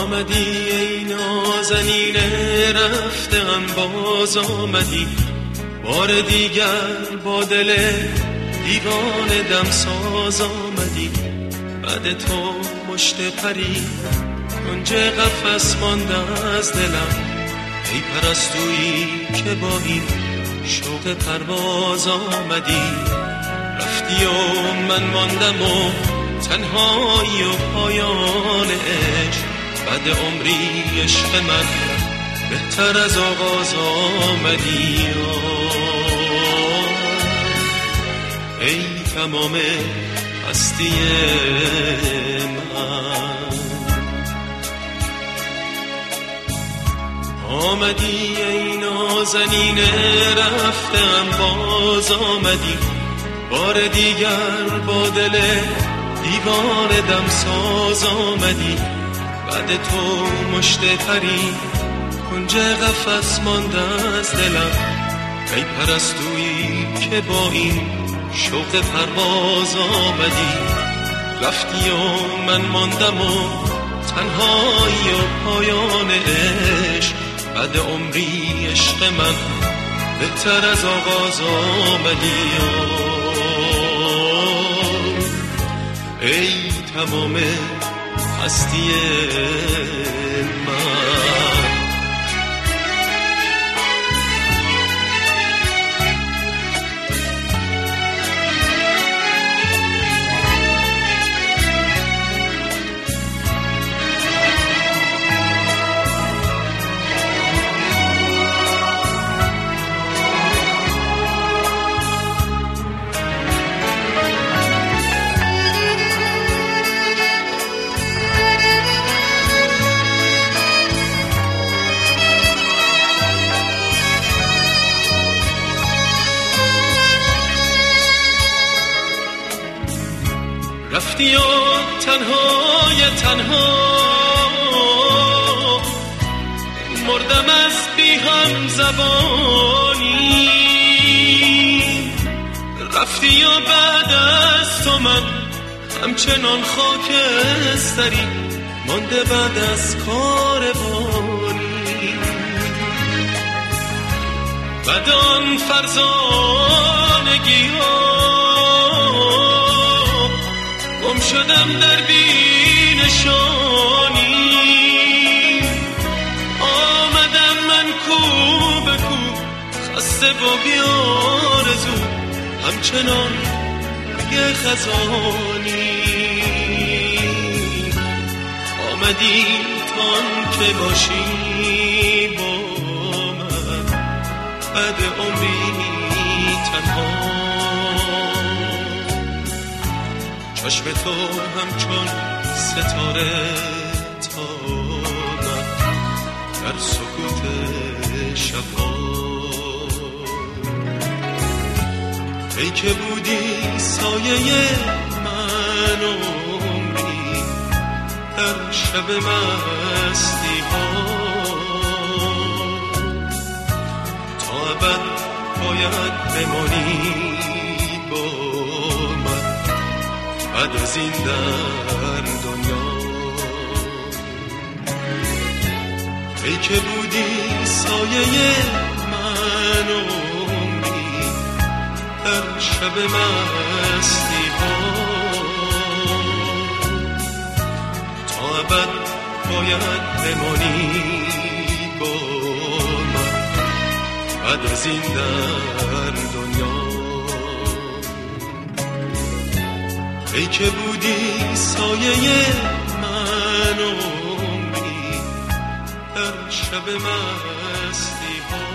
آمدی ای نازنینه رفتم باز آمدی، بار دیگر با دل دیوانه دمساز آمدی. بعد تو مشت پری کنج قفس مانده از دلم، ای پرستویی که با این شوق پرواز آمدی. رفتی و من ماندم و تنهایی و پایان عشق، بعد عمری عشق من بهتر از آغاز آمدی. ای تمام هستی من، آمدی ای نازنینه رفتم باز آمدی، بار دیگر با دل دیوانه دمساز آمدی. بعد تو مشت پری کنج قفس مانده از دلم، ای پرستویی که با این شوق پرواز آمدی. رفتی و من ماندم و تنهایی و پایان عشق، بعد عمری عشق من بهتر از آغاز آمدی. ای تمام هستی من. رفتی و تنها مردم از بی هم زبانی. رفتی و بعد از تو من همچنان خاکستری مانده بعد از کاروانی. بعد آن فرزانگی ها گم شدم در بی نشانی. آمدم من کو به کو خسته و بیارزو، همچنان یه خزانی. آمدی تان که باشی با من، بعد عمری تنها. چشم تو همچون ستاره تابم در سکوت شبها. ای که بودی سایه من عمری در شب مستی ها. تا ابد باید بمانی با من، بعد از این در دنیا. ای که بودی سایه من عمری در شب مستی ها. تا ابد باید بمانی با من، بعد از این در دنیا. ای که بودی سایه من عمری در شب مستی ها.